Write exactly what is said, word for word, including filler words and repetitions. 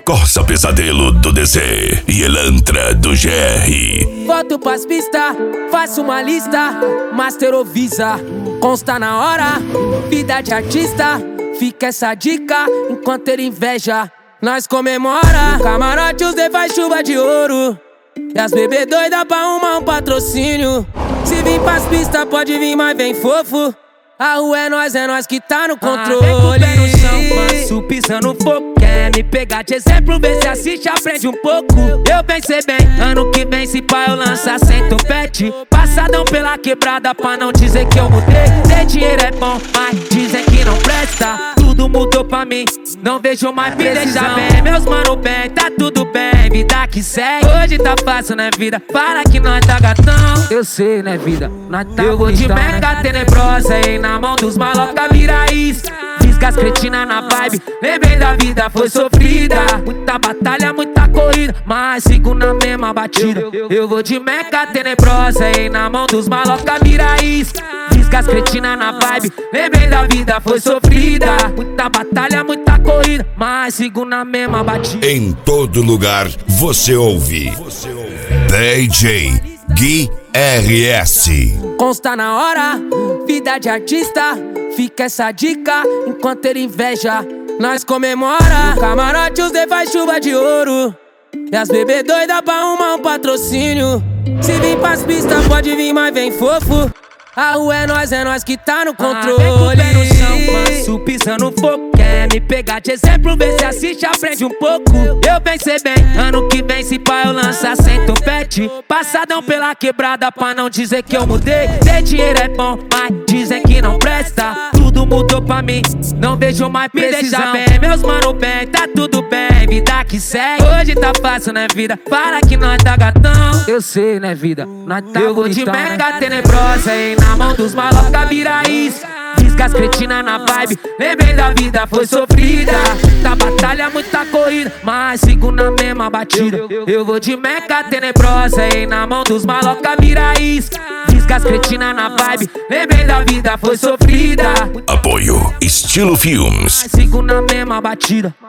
Corsa Pesadelo do D Z e Elantra do G R. Volto pras pistas, faço uma lista. Master ou Visa, consta na hora. Vida de artista, fica essa dica. Enquanto ele inveja, nós comemora. No camarote os D faz chuva de ouro. E as bebê doida pra arrumar um patrocínio. Se vir pras pistas pode vir, mas vem fofo. A rua é nós, é nós que tá no controle. Ah, vem com o pé no chão, manso, pisando fogo. Quer me pegar de exemplo, vê se assiste, aprende um pouco. Eu pensei bem, ano que vem se pá eu lançar sem topete. Passadão pela quebrada pra não dizer que eu mudei. Ter dinheiro é bom, mas dizem que não presta. Tudo mudou pra mim, não vejo mais precisão. Bem, meus mano bem, tá tudo bem, vida que segue. Hoje tá fácil, né vida? Para que nós tá gatão. Eu sei, né vida? Nós tá eu vou de mega tenebrosa, hein? Na mão dos maloca vira isca. Fisga as cretina na vibe. Lembrei da vida, foi sofrida. Muita batalha, muita corrida, mas sigo na mesma batida. Eu vou de meca tenebrosa, hein? Na mão dos maloca vira isca. Fisga as cretina na vibe. Lembrei da vida, foi sofrida. Muita batalha, muita corrida, mas sigo na mesma batida. Em todo lugar você ouve D J Gui R S. Consta na hora, vida de artista, fica essa dica. Enquanto ele inveja, nós comemora. No camarote os D faz chuva de ouro. E as bebê doida pra arrumar um patrocínio. Se vir pras pistas pode vir, mas vem fofo. A rua é nós, é nós que tá no controle. Ah, vem com o pé no chão, manso, pisando fogo. Quer me pegar de exemplo, vê se assiste, aprende um pouco. Eu pensei bem, ano que vem se pá eu lançar sem topete. Passadão pela quebrada pra não dizer que eu mudei. Ter dinheiro é bom, mas dizem que não presta. Tudo mudou pra mim, não vejo mais precisão. Bem, meus mano bem, tá tudo bem, vida que segue. Hoje tá fácil, né vida? Para que nós tá gatão. Eu sei, né vida? Nós tá eu vou de mega tenebrosa, hein? Na mão dos maloca vira isca. Fisga as cretina na vibe. Lembrei da vida, foi sofrida. Muita batalha, muita corrida, mas sigo na mesma batida. Eu vou de meca tenebrosa, hein? Na mão dos maloca vira isca. Fisga as cretina na vibe. Lembrei da vida, foi sofrida. Apoio Estilo Filmes. Mas sigo na mesma batida.